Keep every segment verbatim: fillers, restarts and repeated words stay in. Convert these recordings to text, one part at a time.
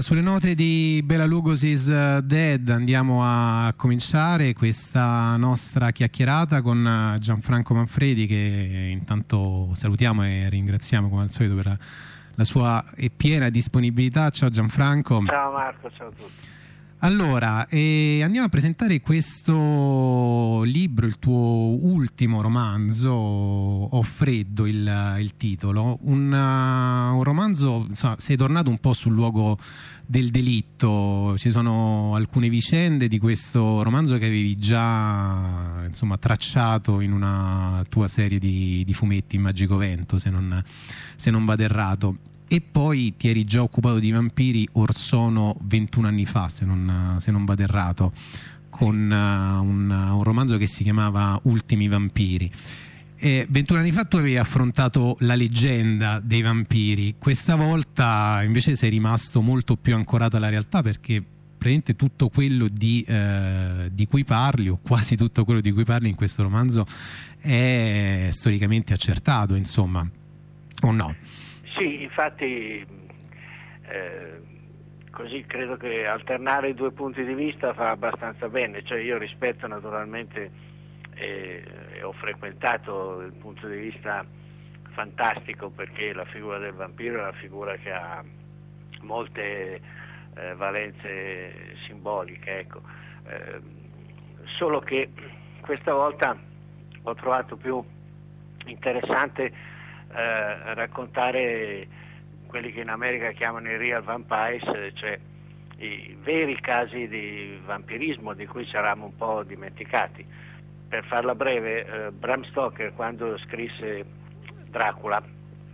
sulle note di Bela Lugosi's Dead andiamo a cominciare questa nostra chiacchierata con Gianfranco Manfredi, che intanto salutiamo e ringraziamo come al solito per la sua piena disponibilità. Ciao Gianfranco. Ciao Marco, ciao a tutti. Allora, eh, andiamo a presentare questo libro, il tuo ultimo romanzo, Ho freddo il, il titolo, un, uh, un romanzo, insomma, sei tornato un po' sul luogo del delitto, ci sono alcune vicende di questo romanzo che avevi già insomma, tracciato in una tua serie di, di fumetti in Magico se non, se non vado errato. E poi ti eri già occupato di vampiri or sono ventuno anni fa, se non, se non vado errato, con uh, un, un romanzo che si chiamava Ultimi vampiri. E ventuno anni fa tu avevi affrontato la leggenda dei vampiri, questa volta invece sei rimasto molto più ancorato alla realtà, perché praticamente tutto quello di, eh, di cui parli, o quasi tutto quello di cui parli in questo romanzo, è storicamente accertato, insomma, o no? Sì, infatti eh, così credo che alternare i due punti di vista fa abbastanza bene, cioè io rispetto naturalmente e eh, ho frequentato il punto di vista fantastico, perché la figura del vampiro è una figura che ha molte eh, valenze simboliche, ecco. Eh, solo che questa volta ho trovato più interessante Eh, raccontare quelli che in America chiamano i real vampires, cioè i veri casi di vampirismo di cui ci eravamo un po' dimenticati. Per farla breve, eh, Bram Stoker, quando scrisse Dracula,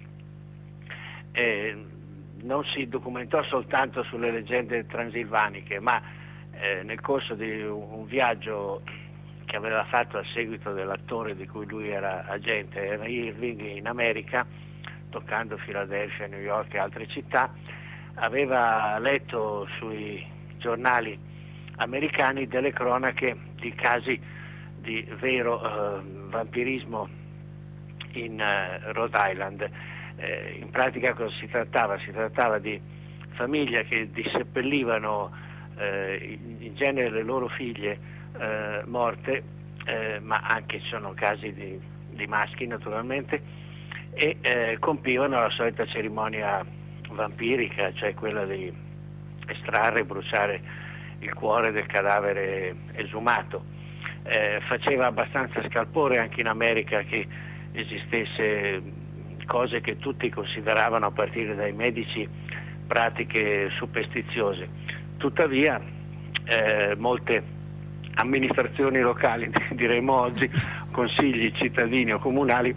eh, non si documentò soltanto sulle leggende transilvaniche, ma eh, nel corso di un, un viaggio che aveva fatto a seguito dell'attore di cui lui era agente, era Irving, in America, toccando Filadelfia, New York e altre città, aveva letto sui giornali americani delle cronache di casi di vero eh, vampirismo in eh, Rhode Island. Eh, in pratica cosa si trattava? Si trattava di famiglie che disseppellivano eh, in, in genere le loro figlie Eh, morte, eh, ma anche ci sono casi di, di maschi naturalmente, e eh, compivano la solita cerimonia vampirica, cioè quella di estrarre e bruciare il cuore del cadavere esumato. Eh, faceva abbastanza scalpore anche in America che esistesse cose che tutti consideravano, a partire dai medici, pratiche superstiziose. Tuttavia eh, molte amministrazioni locali, diremmo oggi, consigli cittadini o comunali,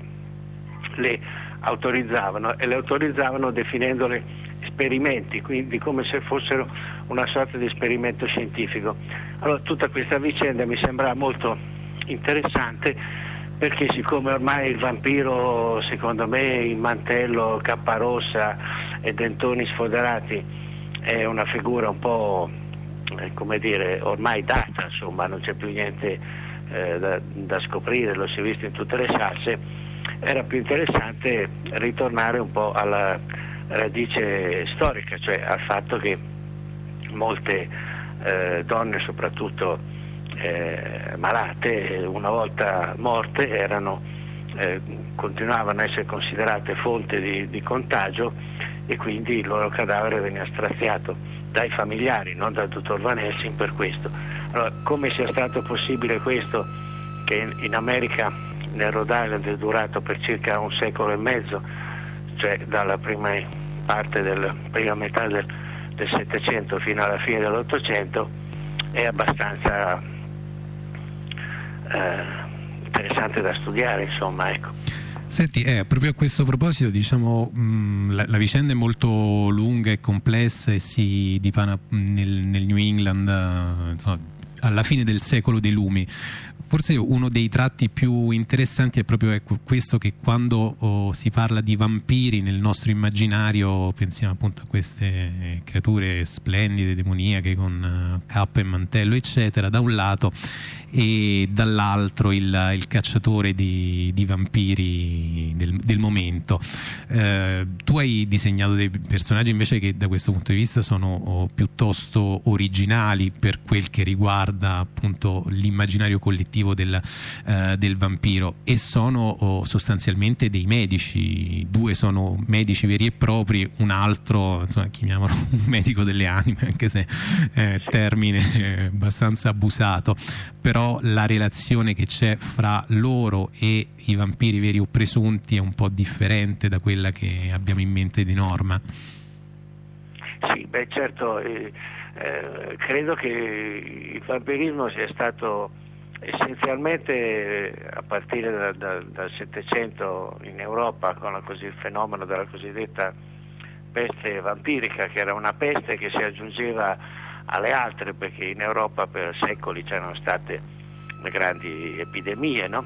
le autorizzavano, e le autorizzavano definendole esperimenti, quindi come se fossero una sorta di esperimento scientifico. Allora tutta questa vicenda mi sembra molto interessante, perché siccome ormai il vampiro, secondo me, in mantello, cappa rossa e dentoni sfoderati, è una figura un po', come dire, ormai data, insomma, non c'è più niente eh, da, da scoprire, lo si è visto in tutte le salse, era più interessante ritornare un po' alla radice storica, cioè al fatto che molte eh, donne, soprattutto eh, malate, una volta morte, erano, eh, continuavano a essere considerate fonte di, di contagio, e quindi il loro cadavere veniva straziato dai familiari, non dal dottor Van Helsing, per questo. Allora, come sia stato possibile questo, che in, in America, nel Rhode Island, è durato per circa un secolo e mezzo, cioè dalla prima parte della prima metà del, del Settecento fino alla fine dell'Ottocento, è abbastanza eh, interessante da studiare, insomma, ecco. Senti, eh, proprio a questo proposito, diciamo, mh, la, la vicenda è molto lunga e complessa e si dipana nel, nel New England, uh, insomma, alla fine del secolo dei lumi. Forse uno dei tratti più interessanti è proprio ecco, questo, che quando oh, si parla di vampiri nel nostro immaginario pensiamo appunto a queste creature splendide, demoniache, con uh, cappa e mantello eccetera da un lato, e dall'altro il, il cacciatore di, di vampiri del, del momento. Eh, tu hai disegnato dei personaggi invece che da questo punto di vista sono oh, piuttosto originali per quel che riguarda appunto l'immaginario collettivo Del, eh, del vampiro, e sono oh, sostanzialmente dei medici. Due sono medici veri e propri, un altro insomma chiamiamolo un medico delle anime, anche se eh, termine eh, abbastanza abusato, però la relazione che c'è fra loro e i vampiri veri o presunti è un po' differente da quella che abbiamo in mente di norma. Sì, beh certo, eh, eh, credo che il vampirismo sia stato essenzialmente a partire da, da, dal Settecento in Europa, con la così, il fenomeno della cosiddetta peste vampirica, che era una peste che si aggiungeva alle altre, perché in Europa per secoli c'erano state le grandi epidemie, no?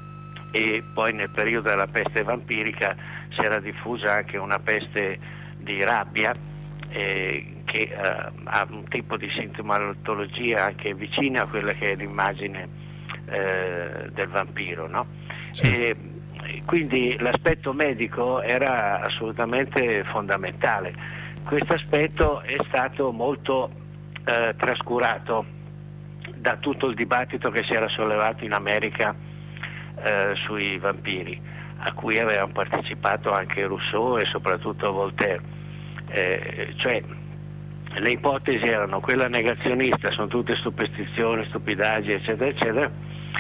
E poi nel periodo della peste vampirica si era diffusa anche una peste di rabbia, eh, che eh, ha un tipo di sintomatologia anche vicina a quella che è l'immagine eh, del vampiro, no? Sì. E, quindi l'aspetto medico era assolutamente fondamentale. Questo aspetto è stato molto eh, trascurato da tutto il dibattito che si era sollevato in America eh, sui vampiri, a cui avevano partecipato anche Rousseau e soprattutto Voltaire. Eh, cioè le ipotesi erano quella negazionista, sono tutte superstizioni, stupidaggini eccetera eccetera,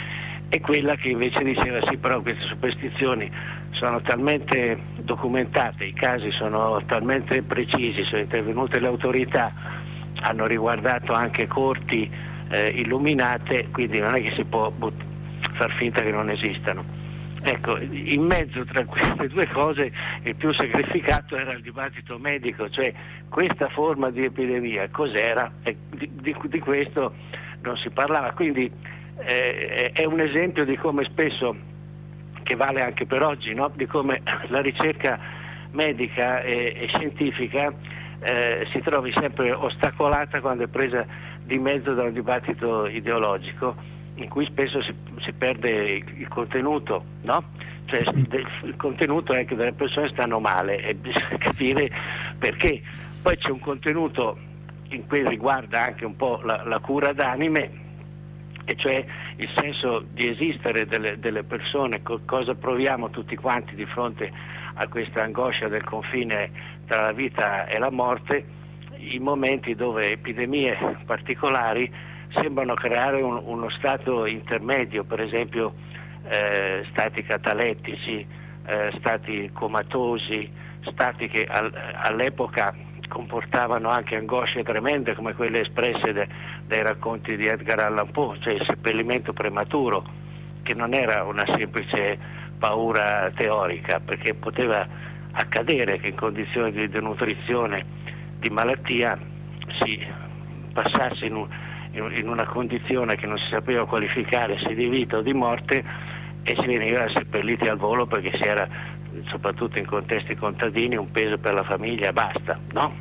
e quella che invece diceva sì, però queste superstizioni sono talmente documentate, i casi sono talmente precisi, sono intervenute le autorità, hanno riguardato anche corti eh, illuminate, quindi non è che si può but- far finta che non esistano. Ecco, in mezzo tra queste due cose il più sacrificato era il dibattito medico, cioè questa forma di epidemia cos'era, e di, di, di questo non si parlava. Quindi eh, è un esempio di come spesso, che vale anche per oggi, no? Di come la ricerca medica e, e scientifica eh, si trovi sempre ostacolata quando è presa di mezzo da un dibattito ideologico, in cui spesso si, si perde il, il contenuto, no? Cioè del, il contenuto è che delle persone stanno male e bisogna capire perché. Poi c'è un contenuto in cui riguarda anche un po' la, la cura d'anime, e cioè il senso di esistere delle, delle persone, co- cosa proviamo tutti quanti di fronte a questa angoscia del confine tra la vita e la morte, in momenti dove epidemie particolari sembrano creare un, uno stato intermedio, per esempio eh, stati catalettici, eh, stati comatosi, stati che al, all'epoca comportavano anche angosce tremende come quelle espresse de, dai racconti di Edgar Allan Poe, cioè il seppellimento prematuro, che non era una semplice paura teorica, perché poteva accadere che in condizioni di denutrizione, di malattia, si passasse in un in una condizione che non si sapeva qualificare se di vita o di morte, e si veniva seppelliti al volo perché si era, soprattutto in contesti contadini, un peso per la famiglia, basta, no?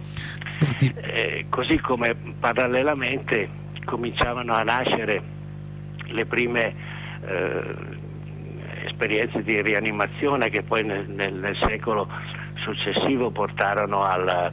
Eh, così come parallelamente cominciavano a nascere le prime eh, esperienze di rianimazione che poi nel, nel, nel secolo successivo portarono al,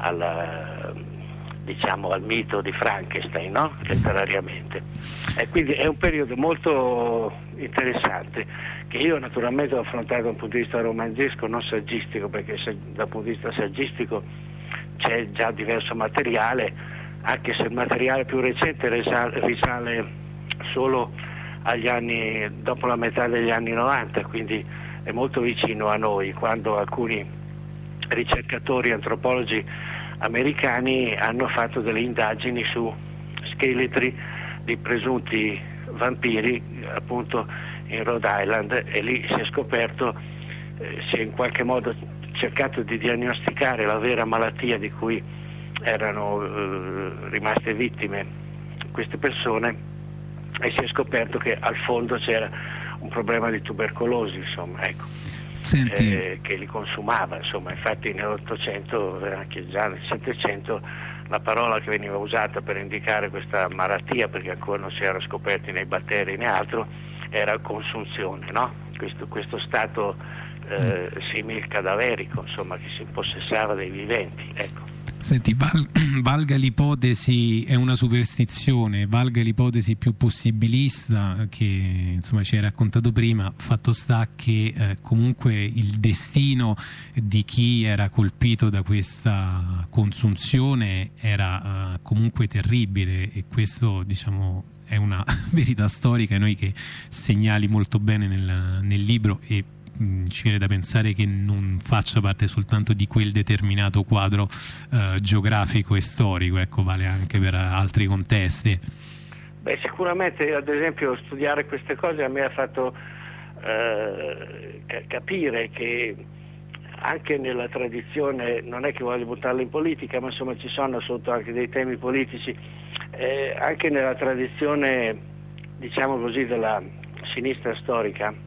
al diciamo al mito di Frankenstein, no? Letterariamente. E quindi è un periodo molto interessante, che io naturalmente ho affrontato da un punto di vista romanzesco, non saggistico, perché se, dal punto di vista saggistico c'è già diverso materiale, anche se il materiale più recente risale, risale solo agli anni, dopo la metà degli anni novanta, quindi è molto vicino a noi, quando alcuni ricercatori, antropologi americani hanno fatto delle indagini su scheletri di presunti vampiri appunto in Rhode Island, e lì si è scoperto, eh, si è in qualche modo cercato di diagnosticare la vera malattia di cui erano eh, rimaste vittime queste persone, e si è scoperto che al fondo c'era un problema di tubercolosi, insomma, ecco. Senti. Eh, che li consumava, insomma. Infatti nell'Ottocento, anche già nel Settecento, la parola che veniva usata per indicare questa malattia, perché ancora non si era scoperti né batteri né altro, era consunzione, no? Questo, questo stato eh, simil cadaverico, insomma, che si impossessava dei viventi, ecco. Senti, val, valga l'ipotesi, è una superstizione, valga l'ipotesi più possibilista che insomma ci hai raccontato prima, fatto sta che eh, comunque il destino di chi era colpito da questa consunzione era eh, comunque terribile, e questo, diciamo, è una verità storica, noi che segnali molto bene nel, nel libro, e ci viene da pensare che non faccia parte soltanto di quel determinato quadro eh, geografico e storico, ecco, vale anche per altri contesti. Beh, sicuramente, ad esempio, studiare queste cose a me ha fatto eh, capire che anche nella tradizione, non è che voglio buttarla in politica, ma insomma ci sono sotto anche dei temi politici, eh, anche nella tradizione, diciamo così, della sinistra storica.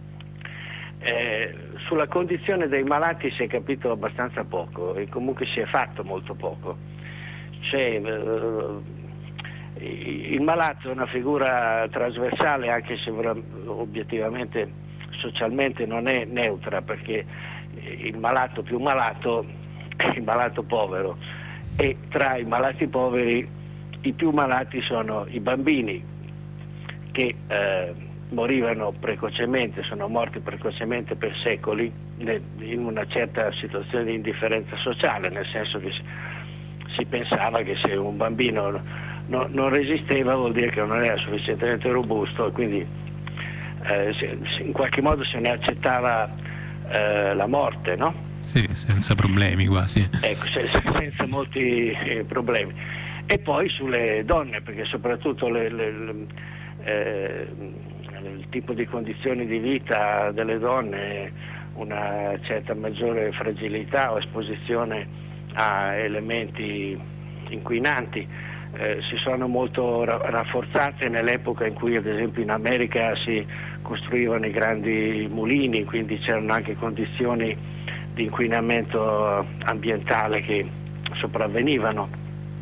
Eh, sulla condizione dei malati si è capito abbastanza poco, e comunque si è fatto molto poco. Cioè, eh, il malato è una figura trasversale, anche se obiettivamente socialmente non è neutra, perché il malato più malato è il malato povero, e tra i malati poveri i più malati sono i bambini, che eh, morivano precocemente, sono morti precocemente per secoli in una certa situazione di indifferenza sociale, nel senso che si pensava che se un bambino no, non resisteva vuol dire che non era sufficientemente robusto, e quindi eh, in qualche modo se ne accettava eh, la morte, no? Sì, senza problemi quasi. Ecco, senza, senza molti eh, problemi. E poi sulle donne, perché soprattutto le, le, le eh, il tipo di condizioni di vita delle donne, una certa maggiore fragilità o esposizione a elementi inquinanti, eh, si sono molto ra- rafforzate nell'epoca in cui, ad esempio, in America si costruivano i grandi mulini, quindi c'erano anche condizioni di inquinamento ambientale che sopravvenivano,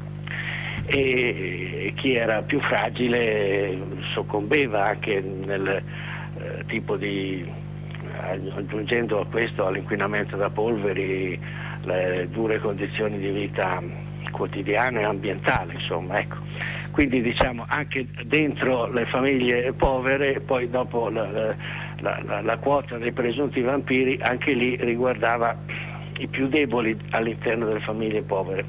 e chi era più fragile soccombeva anche nel eh, tipo di, aggiungendo a questo all'inquinamento da polveri, le dure condizioni di vita quotidiane e ambientali, insomma, ecco. Quindi, diciamo, anche dentro le famiglie povere, poi dopo la, la, la, la quota dei presunti vampiri, anche lì riguardava i più deboli all'interno delle famiglie povere.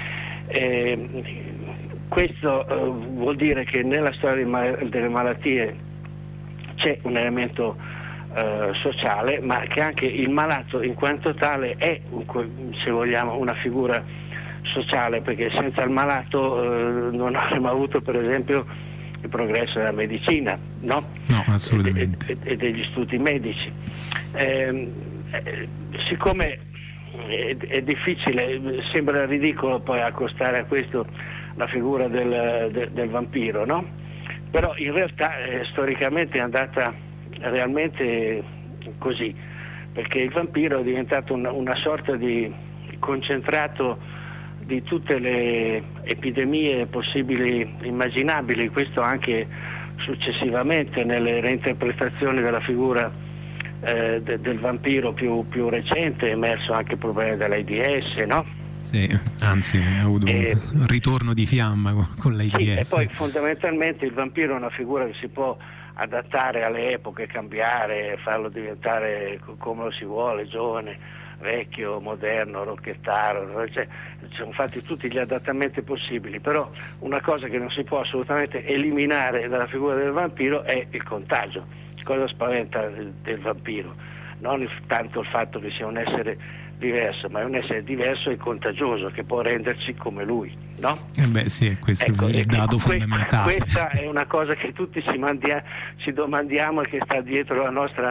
Eh, questo eh, vuol dire che nella storia ma- delle malattie c'è un elemento eh, sociale, ma che anche il malato in quanto tale è, se vogliamo, una figura sociale, perché senza il malato eh, non avremmo avuto, per esempio, il progresso della medicina, no? No, assolutamente. E, e, e degli studi medici. Eh, eh, siccome è, è difficile, sembra ridicolo poi accostare a questo la figura del, del, del vampiro, no? Però in realtà eh, storicamente è andata realmente così, perché il vampiro è diventato una, una sorta di concentrato di tutte le epidemie possibili, immaginabili, questo anche successivamente nelle reinterpretazioni della figura eh, de, del vampiro più, più recente, è emerso anche il problema dell'AIDS, no? Sì, anzi ha avuto eh, un ritorno di fiamma con, con l'AIDS. Sì, e poi fondamentalmente il vampiro è una figura che si può adattare alle epoche, cambiare, farlo diventare come lo si vuole, giovane, vecchio, moderno, rocchettaro, cioè, sono fatti tutti gli adattamenti possibili, però una cosa che non si può assolutamente eliminare dalla figura del vampiro è il contagio. Cosa spaventa del, del vampiro? Non il, tanto il fatto che sia un essere diverso, ma è un essere diverso e contagioso che può renderci come lui, no? Eh beh sì, questo ecco, è il dato que- fondamentale. Questa è una cosa che tutti ci, mandia- ci domandiamo e che sta dietro la nostra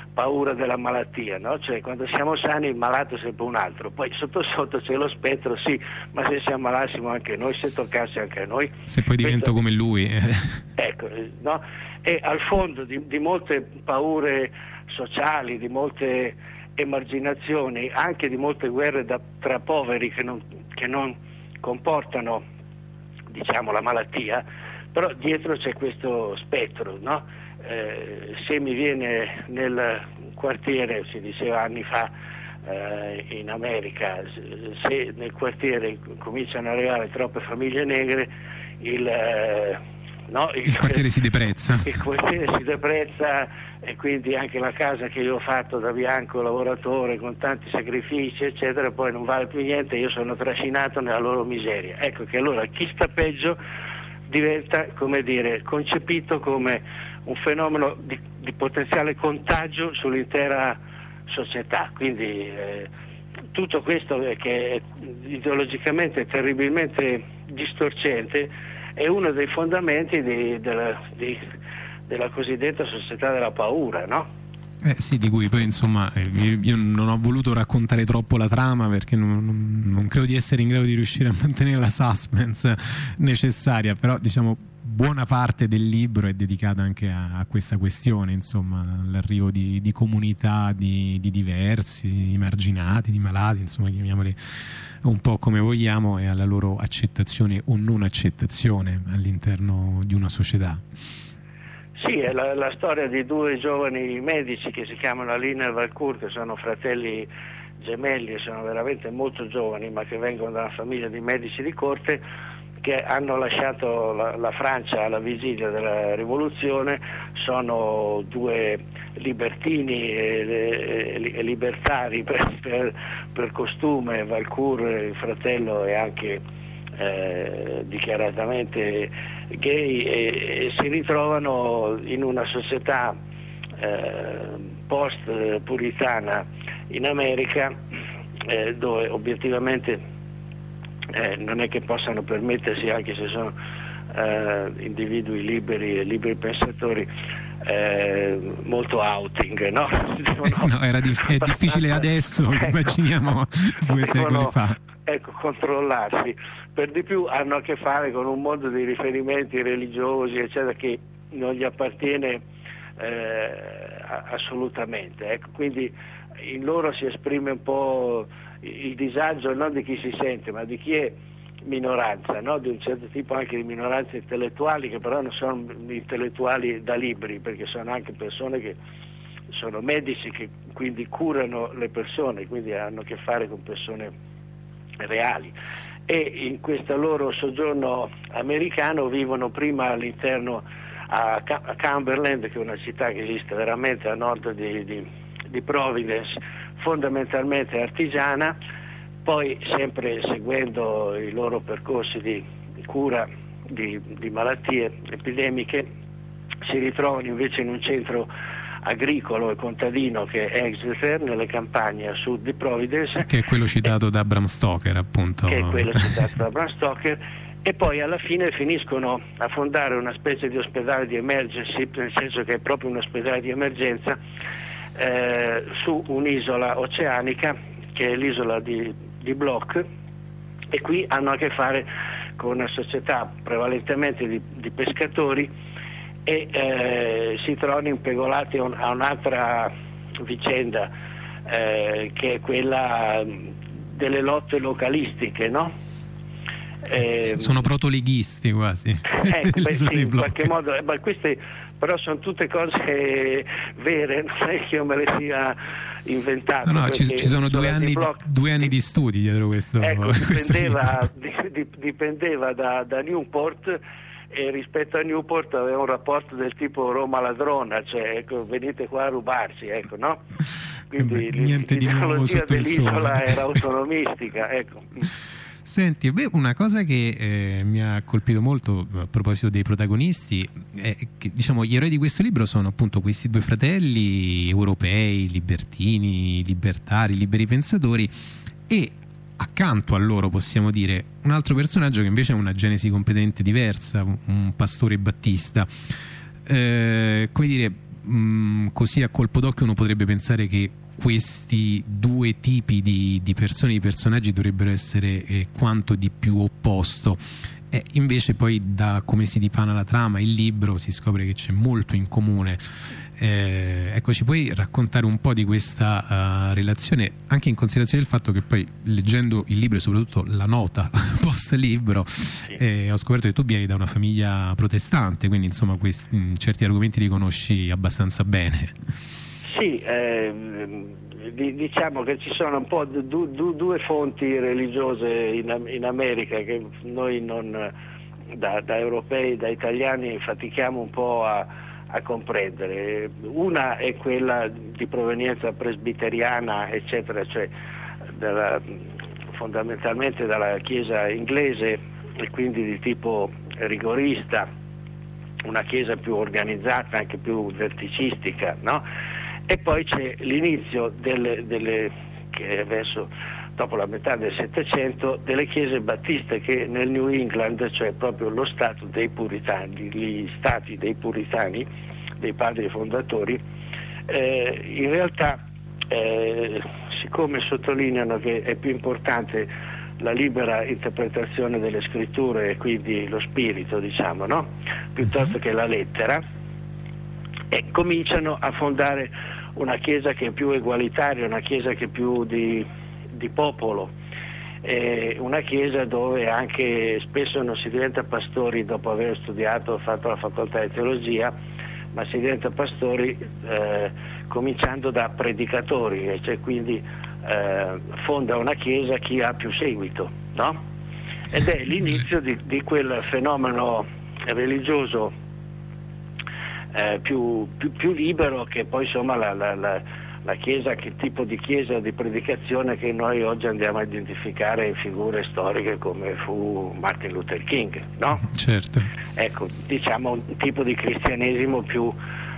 paura della malattia, no? Cioè quando siamo sani il malato è sempre un altro, poi sotto sotto c'è lo spettro, sì, ma se ci ammalassimo anche noi, se toccasse anche a noi, se poi divento questo, come lui ecco, no? E al fondo di, di molte paure sociali, di molte emarginazioni, anche di molte guerre da, tra poveri che non, che non comportano, diciamo, la malattia, però dietro c'è questo spettro, no? Eh, se mi viene nel quartiere, si diceva anni fa eh, in America, se nel quartiere cominciano ad arrivare troppe famiglie negre, il, eh, no, il, il quartiere si deprezza. Il quartiere si deprezza e quindi anche la casa che io ho fatto da bianco lavoratore con tanti sacrifici eccetera, poi non vale più niente, io sono trascinato nella loro miseria. Ecco che allora chi sta peggio diventa, come dire, concepito come un fenomeno di, di potenziale contagio sull'intera società, quindi eh, tutto questo che è ideologicamente terribilmente distorcente è uno dei fondamenti di, della, di, della cosiddetta società della paura, no? Eh sì, di cui poi insomma io non ho voluto raccontare troppo la trama perché non, non, non credo di essere in grado di riuscire a mantenere la suspense necessaria, però diciamo buona parte del libro è dedicata anche a, a questa questione, insomma, all'arrivo di, di comunità di, di diversi, di emarginati, di malati, insomma chiamiamoli un po' come vogliamo, e alla loro accettazione o non accettazione all'interno di una società. Sì, è la, la storia di due giovani medici che si chiamano Alina e Valcour, che sono fratelli gemelli e sono veramente molto giovani, ma che vengono da una famiglia di medici di corte, che hanno lasciato la, la Francia alla vigilia della rivoluzione. Sono due libertini e, e, e libertari per, per, per costume. Valcour, il fratello, è anche eh, dichiaratamente gay, e, e si ritrovano in una società eh, post-puritana in America, eh, dove obiettivamente eh, non è che possano permettersi, anche se sono eh, individui liberi e liberi pensatori, eh, molto outing, no? Devono, no, era dif- è difficile adesso, ecco, immaginiamo due secoli devono, fa. Ecco, controllarsi. Per di più hanno a che fare con un mondo di riferimenti religiosi, eccetera, che non gli appartiene eh, assolutamente. Ecco, quindi in loro si esprime un po' il disagio non di chi si sente, ma di chi è minoranza, no? Di un certo tipo anche di minoranze intellettuali, che però non sono intellettuali da libri, perché sono anche persone che sono medici, che quindi curano le persone, quindi hanno a che fare con persone reali, e in questo loro soggiorno americano vivono prima all'interno a, Cam- a Cumberland, che è una città che esiste veramente a nord di, di, di Providence, fondamentalmente artigiana, poi sempre seguendo i loro percorsi di, di cura di, di malattie epidemiche si ritrovano invece in un centro agricolo e contadino che è Exeter, nelle campagne a sud di Providence, che è quello citato e, da Bram Stoker, appunto. Che è quello citato da Bram Stoker, e poi alla fine finiscono a fondare una specie di ospedale di emergency, nel senso che è proprio un ospedale di emergenza eh, su un'isola oceanica che è l'isola di, di Block, e qui hanno a che fare con una società prevalentemente di, di pescatori, e eh, si trovano impegolati a, un, a un'altra vicenda eh, che è quella delle lotte localistiche, no? Eh, sono protoleghisti quasi. Eh, beh, sì, in qualche modo, eh, ma queste però sono tutte cose vere, non è che io me le sia inventato. No, no, ci, ci sono due anni, block, due anni di studi dietro questo. Ecco, questo dipendeva, dipendeva da, da Newport, e rispetto a Newport aveva un rapporto del tipo Roma ladrona, cioè ecco, venite qua a rubarci, ecco, no? Quindi Beh, niente l'ideologia dell'isola era autonomistica, ecco. Senti, beh, una cosa che eh, mi ha colpito molto a proposito dei protagonisti è che, diciamo, gli eroi di questo libro sono appunto questi due fratelli europei, libertini, libertari, liberi pensatori, e accanto a loro possiamo dire un altro personaggio che invece ha una genesi completamente diversa, un pastore battista, eh, come dire, mh, così a colpo d'occhio uno potrebbe pensare che questi due tipi di, di persone, di personaggi dovrebbero essere eh, quanto di più opposto. E invece poi, da come si dipana la trama, il libro, si scopre che c'è molto in comune. Eh, ecco, ci puoi raccontare un po' di questa uh, relazione, anche in considerazione del fatto che poi, leggendo il libro e soprattutto la nota post libro, sì. eh, ho scoperto che tu vieni da una famiglia protestante, quindi insomma questi, certi argomenti li conosci abbastanza bene. Sì, eh, diciamo che ci sono un po' du, du, due fonti religiose in, in America che noi non, da, da europei, da italiani, fatichiamo un po' a, a comprendere. Una è quella di provenienza presbiteriana, eccetera, cioè dalla, fondamentalmente dalla Chiesa inglese, e quindi di tipo rigorista, una Chiesa più organizzata, anche più verticistica, no? E poi c'è l'inizio delle, delle che verso dopo la metà del Settecento, delle chiese battiste che nel New England, cioè proprio lo stato dei puritani, gli stati dei puritani, dei padri fondatori, eh, in realtà eh, siccome sottolineano che è più importante la libera interpretazione delle scritture e quindi lo spirito, diciamo, no? Piuttosto che la lettera, e cominciano a fondare una chiesa che è più egualitaria, una chiesa che è più di, di popolo, eh, una chiesa dove anche spesso non si diventa pastori dopo aver studiato, fatto la facoltà di teologia, ma si diventa pastori eh, cominciando da predicatori, cioè quindi eh, fonda una chiesa chi ha più seguito, no? Ed è l'inizio di, di quel fenomeno religioso Eh, più, più, più libero, che poi insomma la, la, la, la Chiesa, che tipo di Chiesa di predicazione che noi oggi andiamo a identificare in figure storiche come fu Martin Luther King, no? Certo. Ecco, diciamo un tipo di cristianesimo più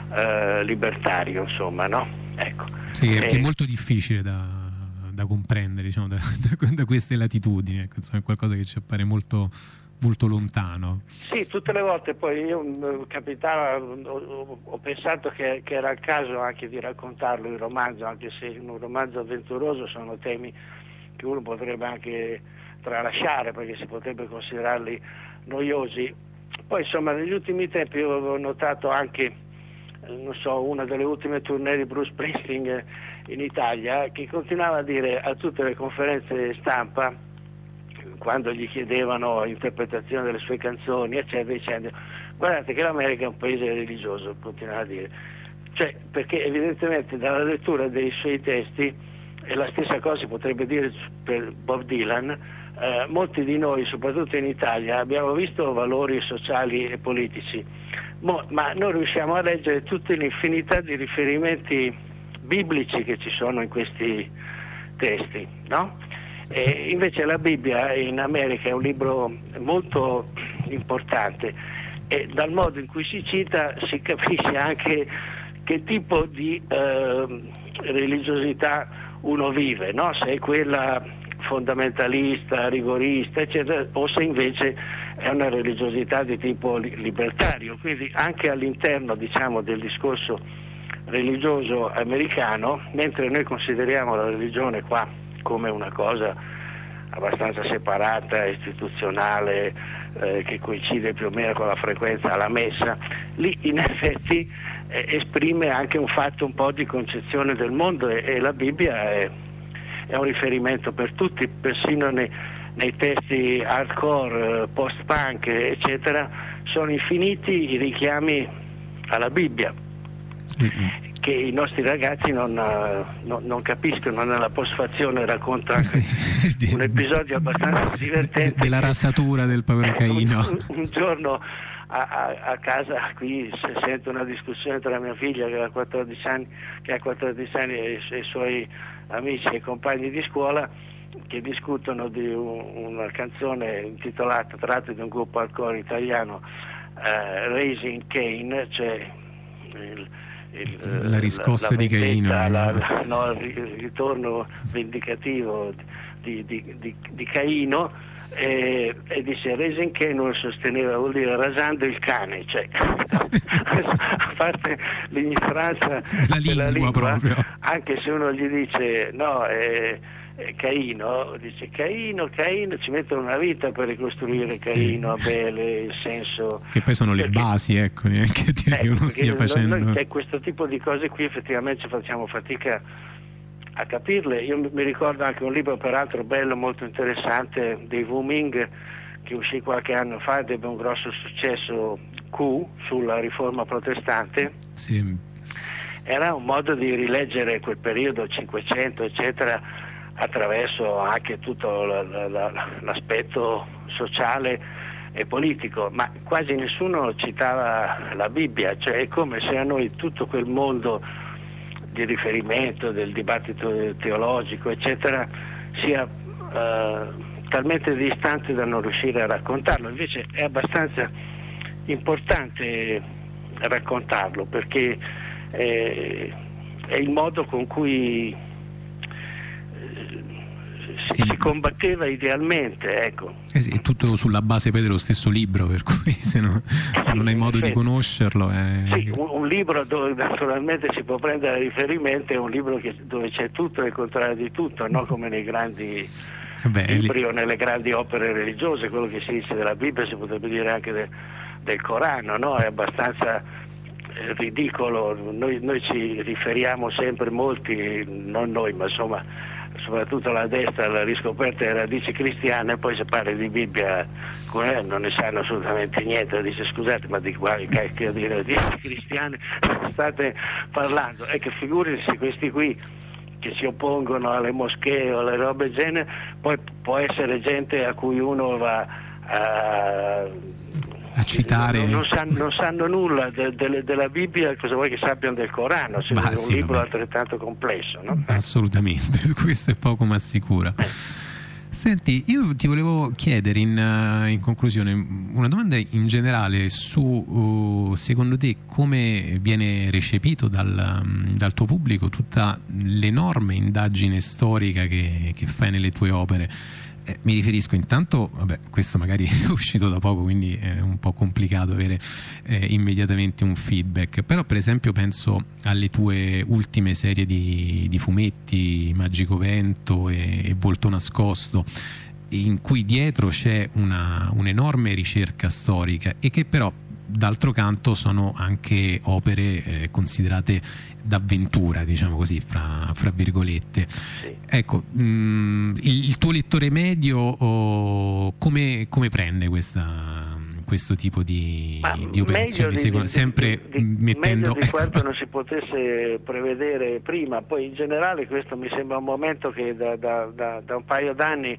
eh, libertario, insomma, no? Ecco. Sì, è, eh, è molto difficile da, da comprendere, diciamo, da, da, da queste latitudini, ecco, insomma, è qualcosa che ci appare molto molto lontano. Sì, tutte le volte poi io capitava, ho, ho pensato che, che era il caso anche di raccontarlo in romanzo, anche se in un romanzo avventuroso sono temi che uno potrebbe anche tralasciare perché si potrebbe considerarli noiosi. Poi insomma negli ultimi tempi io avevo notato anche, non so, una delle ultime tournée di Bruce Springsteen in Italia, che continuava a dire a tutte le conferenze stampa, quando gli chiedevano interpretazione delle sue canzoni, eccetera, dicendo: guardate che l'America è un paese religioso, continuava a dire. Cioè, perché evidentemente dalla lettura dei suoi testi, e la stessa cosa si potrebbe dire per Bob Dylan, eh, molti di noi, soprattutto in Italia, abbiamo visto valori sociali e politici, mo, ma non riusciamo a leggere tutta l'infinità di riferimenti biblici che ci sono in questi testi, no? E invece la Bibbia in America è un libro molto importante e dal modo in cui si cita si capisce anche che tipo di eh, religiosità uno vive, no? Se è quella fondamentalista, rigorista, eccetera, o se invece è una religiosità di tipo libertario. Quindi anche all'interno, diciamo, del discorso religioso americano, mentre noi consideriamo la religione qua come una cosa abbastanza separata, istituzionale, eh, che coincide più o meno con la frequenza alla messa, lì in effetti eh, esprime anche un fatto un po' di concezione del mondo e, e la Bibbia è, è un riferimento per tutti, persino nei, nei testi hardcore, post-punk, eccetera, sono infiniti i richiami alla Bibbia. Mm-hmm. Che i nostri ragazzi non, non, non capiscono. Nella postfazione racconta anche sì. un episodio abbastanza divertente della rassatura del povero Caino. Un, un giorno a, a, a casa qui sento una discussione tra mia figlia che ha quattordici anni, che ha quattordici anni e, e i suoi amici e compagni di scuola, che discutono di un, una canzone intitolata, tratta di un gruppo hardcore italiano, eh, Raising Cain, cioè il Il, la riscossa la, la di Caino, la, la, no, il ritorno vendicativo di, di, di, di Caino, e, e dice raising cane non sosteneva, vuol dire rasando il cane, cioè a parte l'ignoranza la della lingua, lingua, anche se uno gli dice no, è, è Caino, dice Caino, Caino, ci mettono una vita per ricostruire Caino, sì. Abele, il senso, che poi sono le perché, basi, ecco, neanche dire ecco, che uno stia facendo noi, noi, questo tipo di cose qui effettivamente facciamo fatica a capirle. Io mi ricordo anche un libro peraltro bello, molto interessante, di Wu Ming, che uscì qualche anno fa ed ebbe un grosso successo, Q, sulla riforma protestante. Sì. Era un modo di rileggere quel periodo cinquecento eccetera attraverso anche tutto la, la, la, l'aspetto sociale e politico, ma quasi nessuno citava la Bibbia, cioè è come se a noi tutto quel mondo di riferimento del dibattito teologico eccetera sia eh, talmente distante da non riuscire a raccontarlo. Invece è abbastanza importante raccontarlo, perché eh, è il modo con cui eh, si, sì. si combatteva idealmente, ecco. Eh sì, è tutto sulla base poi dello stesso libro, per cui se, no, se sì, non hai modo effetti. di conoscerlo è... Sì, un, un libro dove naturalmente si può prendere a riferimento è un libro che, dove c'è tutto e il contrario di tutto, non come nei grandi Beh, libri li... o nelle grandi opere religiose. Quello che si dice della Bibbia si potrebbe dire anche de, del Corano, no? È abbastanza eh, ridicolo. Noi, noi ci riferiamo sempre molti, non noi ma insomma soprattutto la destra, alla riscoperta delle radici cristiane, e poi se parli di Bibbia non ne sanno assolutamente niente. Dice scusate, ma di quali cacchio di radici cristiane state parlando? E che figurisi questi qui che si oppongono alle moschee o alle robe genere, poi può essere gente a cui uno va a, a citare, non, non, sanno, non sanno nulla de, de, della Bibbia, cosa vuoi che sappiano del Corano, se bah, è un sì, libro vabbè. altrettanto complesso, no? Assolutamente, questo è poco ma sicuro. Senti, io ti volevo chiedere in, in conclusione una domanda in generale su, uh, secondo te, come viene recepito dal, dal tuo pubblico tutta l'enorme indagine storica che, che fai nelle tue opere. Eh, mi riferisco intanto, vabbè, questo magari è uscito da poco, quindi è un po' complicato avere eh, immediatamente un feedback, però per esempio penso alle tue ultime serie di, di fumetti, Magico Vento e, e Volto Nascosto, in cui dietro c'è una, un'enorme ricerca storica e che però d'altro canto sono anche opere eh, considerate d'avventura, diciamo così, fra, fra virgolette. Sì. Ecco, mh, il, il tuo lettore medio oh, come, come prende questa, questo tipo di, di operazioni? Di, secondo, di, sempre di, di, mettendo... meglio di quanto non si potesse prevedere prima. Poi in generale questo mi sembra un momento che da, da, da, da un paio d'anni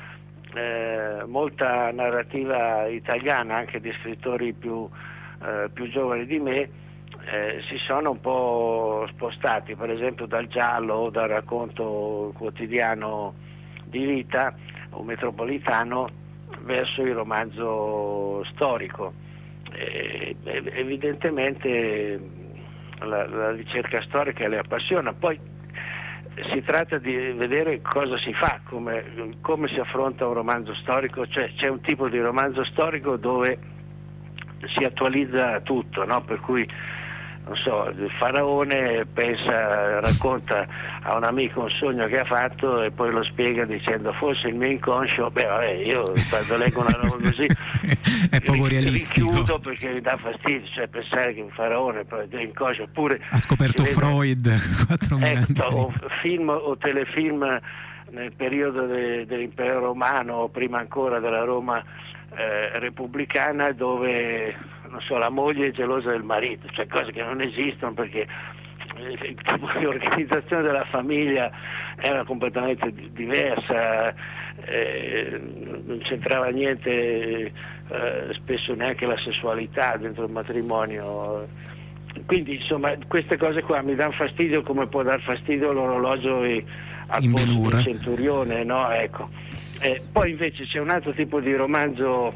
Eh, molta narrativa italiana, anche di scrittori più, eh, più giovani di me, eh, si sono un po' spostati, per esempio dal giallo o dal racconto quotidiano di vita o metropolitano verso il romanzo storico. Eh, evidentemente la, la ricerca storica le appassiona. Poi si tratta di vedere cosa si fa, come, come si affronta un romanzo storico, cioè c'è un tipo di romanzo storico dove si attualizza tutto, no? Per cui non so, il faraone pensa, racconta a un amico un sogno che ha fatto e poi lo spiega dicendo forse il mio inconscio, beh vabbè, io quando leggo una roba così è poco realistico, richiudo perché mi dà fastidio, cioè pensare che un faraone inconscio, oppure ha scoperto vede, Freud quattromila ecco, anni o film o telefilm nel periodo de, dell'impero romano o prima ancora della Roma eh, repubblicana, dove non so, la moglie è gelosa del marito, cioè cose che non esistono, perché il tipo di organizzazione della famiglia era completamente diversa, eh, non c'entrava niente, eh, spesso neanche la sessualità dentro il matrimonio. Quindi insomma queste cose qua mi danno fastidio, come può dar fastidio l'orologio al posto del centurione, no? Ecco. Eh, poi invece c'è un altro tipo di romanzo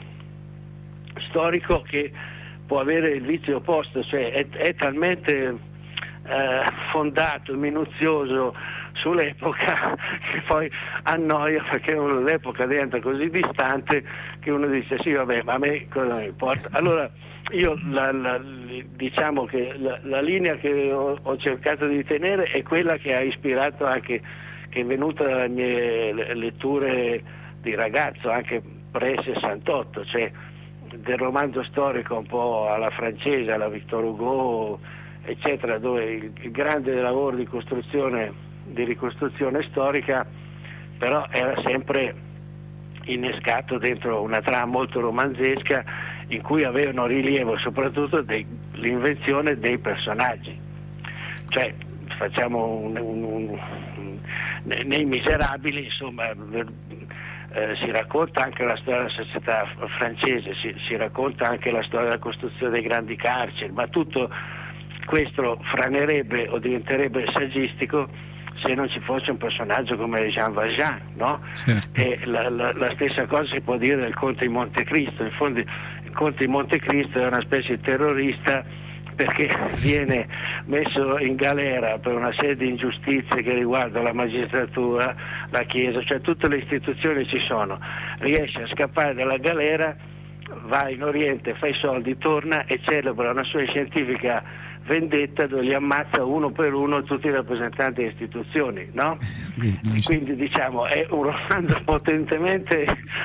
storico che può avere il vizio opposto, cioè è, è talmente eh, fondato, minuzioso sull'epoca che poi annoia, perché uno, l'epoca diventa così distante che uno dice sì vabbè, ma a me cosa mi importa. Allora io la, la, diciamo che la, la linea che ho, ho cercato di tenere è quella che ha ispirato anche, che è venuta dalle mie letture di ragazzo, anche pre-sessantotto, cioè del romanzo storico un po' alla francese, alla Victor Hugo, eccetera, dove il, il grande lavoro di costruzione, di ricostruzione storica però era sempre innescato dentro una trama molto romanzesca in cui avevano rilievo soprattutto dei, l'invenzione dei personaggi. Cioè facciamo un, un, un, nei Miserabili, insomma, eh, si racconta anche la storia della società francese, si, si racconta anche la storia della costruzione dei grandi carceri, ma tutto questo franerebbe o diventerebbe saggistico se non ci fosse un personaggio come Jean Valjean, no? Certo. E la, la, la stessa cosa si può dire del Conte di Montecristo. In fondo il Conte di Montecristo è una specie di terrorista perché viene messo in galera per una serie di ingiustizie che riguardano la magistratura, la Chiesa, cioè tutte le istituzioni ci sono, riesce a scappare dalla galera, va in Oriente, fa i soldi, torna e celebra una sua scientifica vendetta dove li ammazza uno per uno tutti i rappresentanti delle istituzioni, no? Quindi diciamo è un romanzo potentemente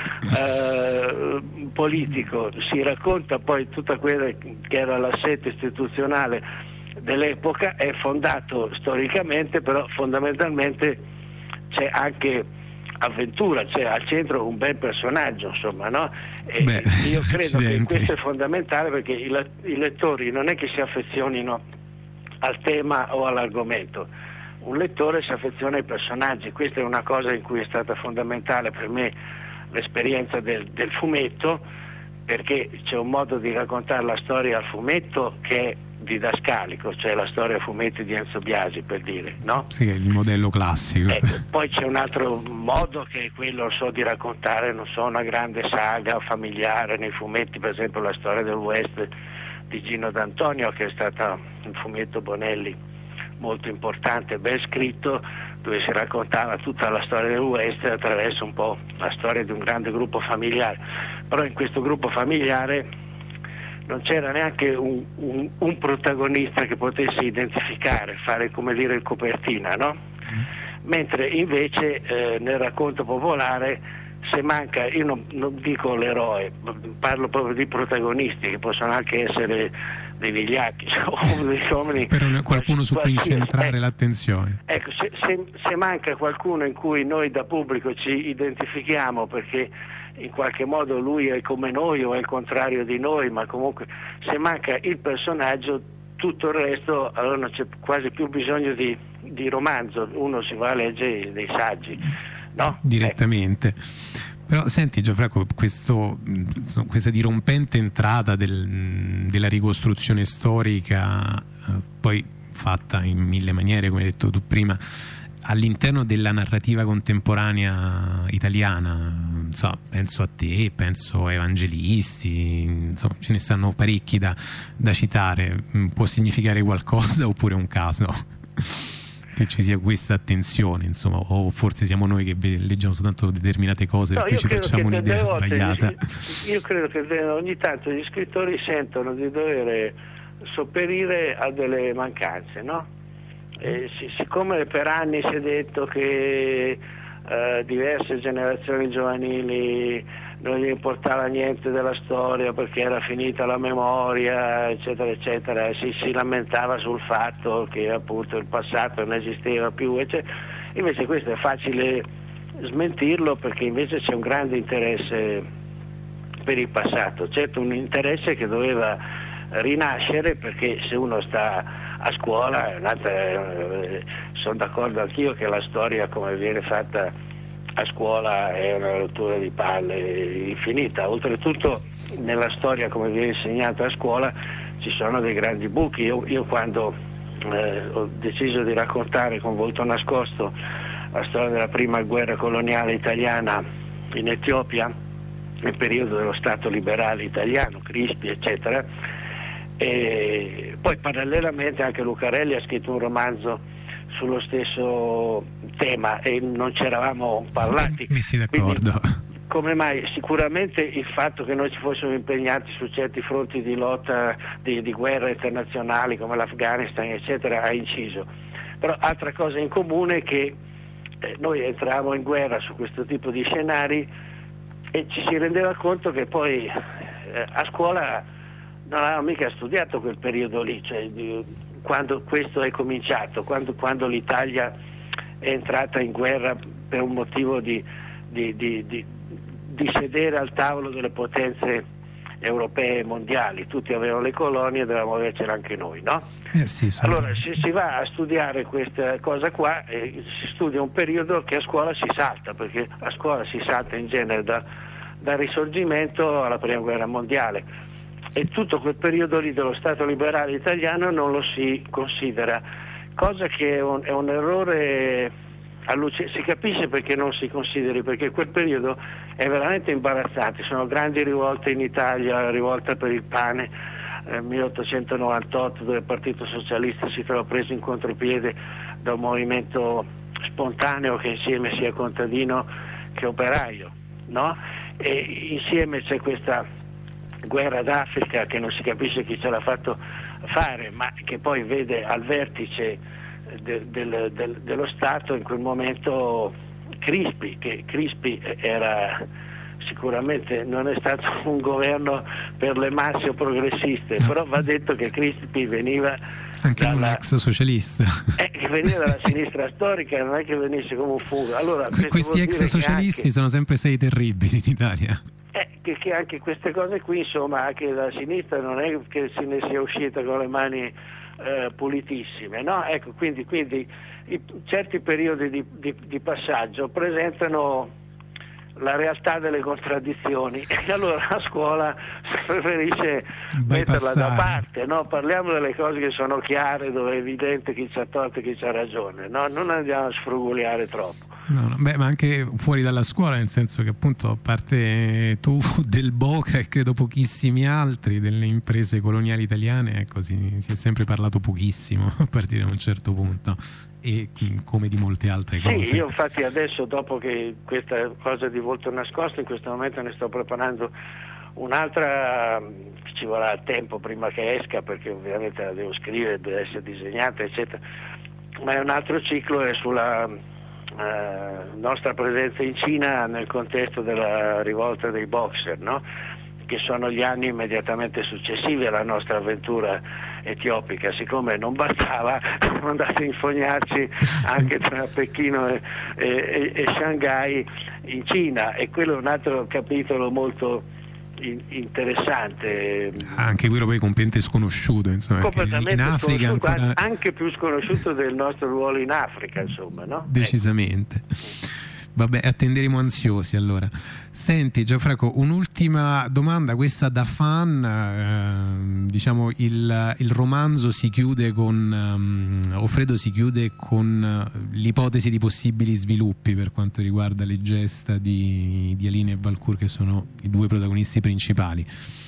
eh, politico, si racconta poi tutta quella che era l'assetto istituzionale dell'epoca, è fondato storicamente, però fondamentalmente c'è anche avventura, c'è al centro un bel personaggio, insomma, no? E Beh, io credo accidenti. che questo è fondamentale perché i, i lettori non è che si affezionino al tema o all'argomento, un lettore si affeziona ai personaggi. Questa è una cosa in cui è stata fondamentale per me l'esperienza del, del fumetto, perché c'è un modo di raccontare la storia al fumetto che è didascalico, cioè la storia a fumetti di Enzo Biagi, per dire, no? Sì, il modello classico. Ecco, poi c'è un altro modo che è quello, so, di raccontare, non so, una grande saga familiare nei fumetti, per esempio la storia del West di Gino D'Antonio, che è stata un fumetto Bonelli molto importante, ben scritto, dove si raccontava tutta la storia del West attraverso un po' la storia di un grande gruppo familiare. Però in questo gruppo familiare non c'era neanche un, un, un protagonista che potesse identificare, fare come dire il copertina, no? Mm. Mentre invece eh, nel racconto popolare se manca, io non, non dico l'eroe, parlo proprio di protagonisti che possono anche essere dei vigliacchi o dei uomini, per qualcuno su cui incentrare eh, l'attenzione. Ecco, se, se, se manca qualcuno in cui noi da pubblico ci identifichiamo perché in qualche modo lui è come noi o è il contrario di noi, ma comunque se manca il personaggio tutto il resto allora non c'è quasi più bisogno di, di romanzo, uno si va a leggere dei saggi, no? Direttamente. Ecco. Però senti Gianfranco, questo, questa dirompente entrata del, della ricostruzione storica, eh, poi fatta in mille maniere come hai detto tu prima, all'interno della narrativa contemporanea italiana, non so, penso a te, penso a Evangelisti, insomma ce ne stanno parecchi da, da citare, può significare qualcosa oppure è un caso che ci sia questa attenzione, insomma, o forse siamo noi che leggiamo soltanto determinate cose, no, per cui ci facciamo un'idea sbagliata? Gli, io credo che ogni tanto gli scrittori sentono di dover sopperire a delle mancanze, no? Eh, siccome per anni si è detto che eh, diverse generazioni giovanili non gli importava niente della storia perché era finita la memoria, eccetera eccetera, e si, si lamentava sul fatto che appunto il passato non esisteva più, eccetera. Invece questo è facile smentirlo perché invece c'è un grande interesse per il passato, certo un interesse che doveva rinascere, perché se uno sta a scuola, eh, sono d'accordo anch'io che la storia come viene fatta a scuola è una rottura di palle infinita. Oltretutto nella storia come viene insegnata a scuola ci sono dei grandi buchi. Io, io quando eh, ho deciso di raccontare con Volto nascosto la storia della prima guerra coloniale italiana in Etiopia, nel periodo dello Stato liberale italiano, Crispi eccetera, e poi parallelamente anche Lucarelli ha scritto un romanzo sullo stesso tema e non ci eravamo parlati. Messi d'accordo. Quindi, come mai? Sicuramente il fatto che noi ci fossimo impegnati su certi fronti di lotta, di, di guerra internazionali come l'Afghanistan eccetera ha inciso, però altra cosa in comune è che eh, noi entravamo in guerra su questo tipo di scenari e ci si rendeva conto che poi eh, a scuola non avevamo mica studiato quel periodo lì, cioè di, quando questo è cominciato, quando, quando l'Italia è entrata in guerra per un motivo di, di, di, di di sedere al tavolo delle potenze europee e mondiali. Tutti avevano le colonie e dovevamo avercele anche noi, no? Eh sì, allora se si va a studiare questa cosa qua eh, si studia un periodo che a scuola si salta, perché a scuola si salta in genere da, dal Risorgimento alla Prima Guerra Mondiale e tutto quel periodo lì dello Stato liberale italiano non lo si considera, cosa che è un, è un errore. Si capisce perché non si consideri, perché quel periodo è veramente imbarazzante, sono grandi rivolte in Italia, la rivolta per il pane eh, milleottocentonovantotto, dove il Partito Socialista si trova preso in contropiede da un movimento spontaneo che insieme sia contadino che operaio, no? E insieme c'è questa guerra d'Africa che non si capisce chi ce l'ha fatto fare, ma che poi vede al vertice Del, del, del, dello Stato in quel momento Crispi, che Crispi era sicuramente non è stato un governo per le masse o progressiste, no. Però va detto che Crispi veniva anche dalla, un ex socialista eh, che veniva dalla sinistra storica, non è che venisse come un fugo. Allora, que- questi ex socialisti anche, sono sempre stati terribili in Italia. Eh, che, che anche queste cose qui, insomma, anche la sinistra non è che se ne sia uscita con le mani Eh, pulitissime, no? Ecco, quindi, quindi i, certi periodi di, di, di passaggio presentano la realtà delle contraddizioni e allora a scuola si preferisce metterla da parte, no? Parliamo delle cose che sono chiare, dove è evidente chi ci ha torto e chi ci ha ragione, no? Non andiamo a sfrugugliare troppo. No, no, beh, ma anche fuori dalla scuola, nel senso che appunto a parte tu del Boca e credo pochissimi altri delle imprese coloniali italiane, ecco, si, si è sempre parlato pochissimo a partire da un certo punto e come di molte altre cose. Sì, io infatti adesso, dopo che questa cosa di Volto Nascosto, in questo momento ne sto preparando un'altra, ci vorrà tempo prima che esca perché ovviamente la devo scrivere, deve essere disegnata eccetera, ma è un altro ciclo, è sulla Uh, nostra presenza in Cina nel contesto della rivolta dei Boxer, no? Che sono gli anni immediatamente successivi alla nostra avventura etiopica. Siccome non bastava, siamo andati a infognarci anche tra Pechino e, e, e Shanghai in Cina, e quello è un altro capitolo molto in, interessante. Anche quello poi completamente sconosciuto, insomma, completamente in Africa ancora... anche più sconosciuto del nostro ruolo in Africa, insomma, no? Decisamente. Ecco. Vabbè, attenderemo ansiosi allora. Senti Gianfranco, un'ultima domanda, questa da fan, eh, diciamo il, il romanzo si chiude con um, Offredo si chiude con l'ipotesi di possibili sviluppi per quanto riguarda le gesta di, di Aline e Valcourt, che sono i due protagonisti principali.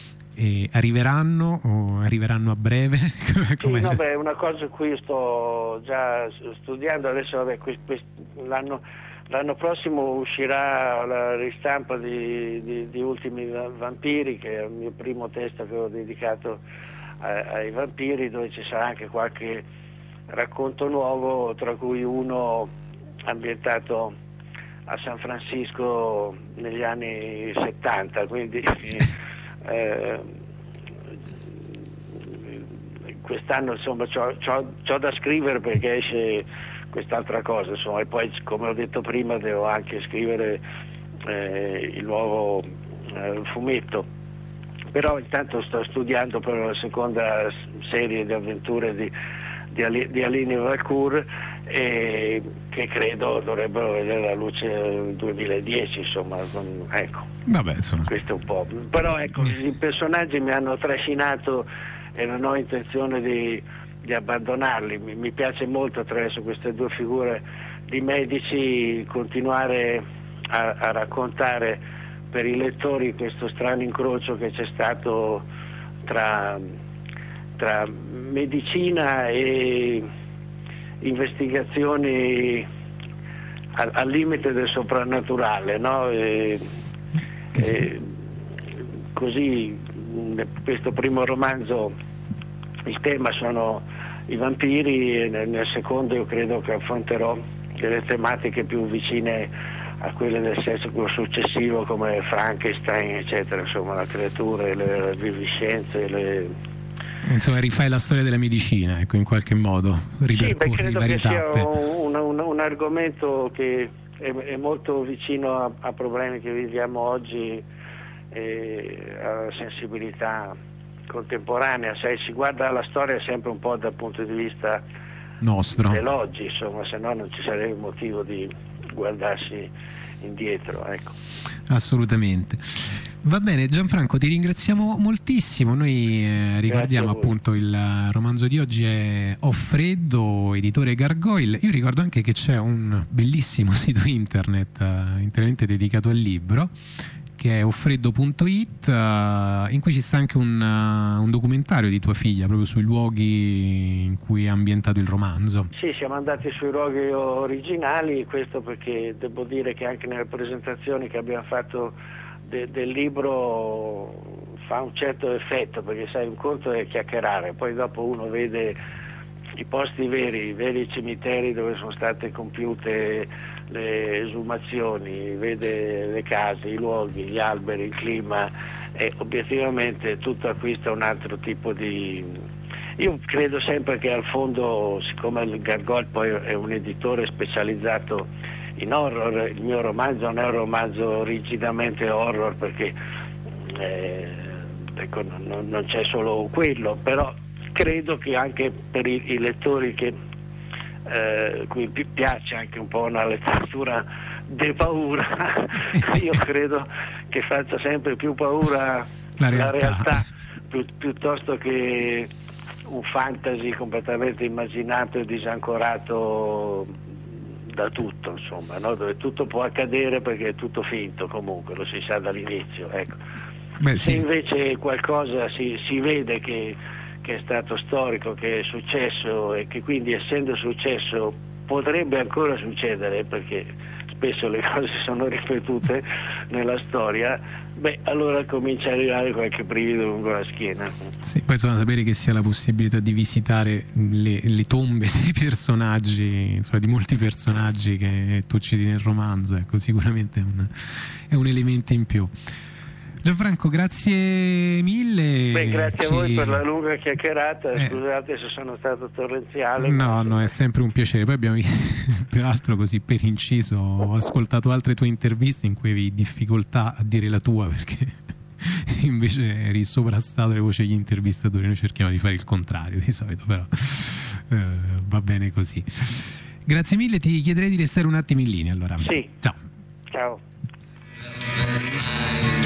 E arriveranno o arriveranno a breve? Sì, no, beh, è una cosa qui sto già studiando adesso, vabbè, quest, quest, l'anno L'anno prossimo uscirà la ristampa di, di, di Ultimi Vampiri, che è il mio primo testo che ho dedicato a, ai vampiri, dove ci sarà anche qualche racconto nuovo, tra cui uno ambientato a San Francisco negli anni settanta, quindi eh, quest'anno insomma c'ho da scrivere perché esce quest'altra cosa, insomma, e poi come ho detto prima devo anche scrivere eh, il nuovo eh, fumetto, però intanto sto studiando per la seconda serie di avventure di, di, Ali, di Aline e Valcourt, eh, che credo dovrebbero vedere la luce nel duemiladieci, insomma, con, ecco. Vabbè, insomma. Questo è un po', però ecco, i personaggi mi hanno trascinato e non ho intenzione di di abbandonarli. Mi, mi piace molto attraverso queste due figure di medici continuare a, a raccontare per i lettori questo strano incrocio che c'è stato tra, tra medicina e, investigazioni al, al limite del soprannaturale, no? E, e, così in questo primo romanzo il tema sono i vampiri e nel, nel secondo io credo che affronterò delle tematiche più vicine a quelle del secolo successivo come Frankenstein eccetera, insomma la creatura, le, le viviscenze, le... insomma rifai la storia della medicina, ecco, in qualche modo ripercorri sì, beh, credo varie che tappe. sia un, un, un argomento che è, è molto vicino a, a problemi che viviamo oggi e alla sensibilità contemporanea. Se si guarda la storia sempre un po' dal punto di vista nostro dell'oggi, insomma, se no non ci sarebbe motivo di guardarsi indietro, ecco. Assolutamente. Va bene Gianfranco, ti ringraziamo moltissimo. Noi eh, ricordiamo appunto il romanzo di oggi è Ho freddo, editore Gargoyle. Io ricordo anche che c'è un bellissimo sito internet eh, interamente dedicato al libro, che è offreddo punto it, uh, in cui ci sta anche un, uh, un documentario di tua figlia proprio sui luoghi in cui è ambientato il romanzo. Sì, siamo andati sui luoghi originali, questo perché devo dire che anche nelle presentazioni che abbiamo fatto de- del libro fa un certo effetto, perché sai, un conto è chiacchierare, poi dopo uno vede i posti veri, i veri cimiteri dove sono state compiute le esumazioni, vede le case, i luoghi, gli alberi, il clima e obiettivamente tutto acquista un altro tipo di... Io credo sempre che al fondo, siccome il Gargoyle poi è un editore specializzato in horror, il mio romanzo non è un romanzo rigidamente horror perché eh, ecco, non, non c'è solo quello, però credo che anche per i, i lettori che eh, cui pi- piace anche un po' una letteratura de paura io credo che faccia sempre più paura la realtà, la realtà pi- piuttosto che un fantasy completamente immaginato e disancorato da tutto, insomma, no? Dove tutto può accadere perché è tutto finto, comunque lo si sa dall'inizio, ecco. Beh, se sì. invece qualcosa si, si vede che che è stato storico, che è successo e che quindi essendo successo potrebbe ancora succedere, perché spesso le cose sono ripetute nella storia, beh allora comincia a arrivare qualche brivido lungo la schiena. Sì, poi insomma sapere che sia la possibilità di visitare le, le tombe dei personaggi, insomma di molti personaggi che tu citi nel romanzo, ecco, sicuramente è un, è un elemento in più. Gianfranco, grazie mille. Beh, grazie Ci... a voi per la lunga chiacchierata, eh. scusate se sono stato torrenziale. No, no, è sempre un piacere. Poi abbiamo, peraltro così per inciso, ho ascoltato altre tue interviste in cui avevi difficoltà a dire la tua perché invece eri sovrastato le voci degli intervistatori. Noi cerchiamo di fare il contrario di solito, però eh, va bene così. Grazie mille, ti chiederei di restare un attimo in linea allora. Sì. Ciao. Ciao.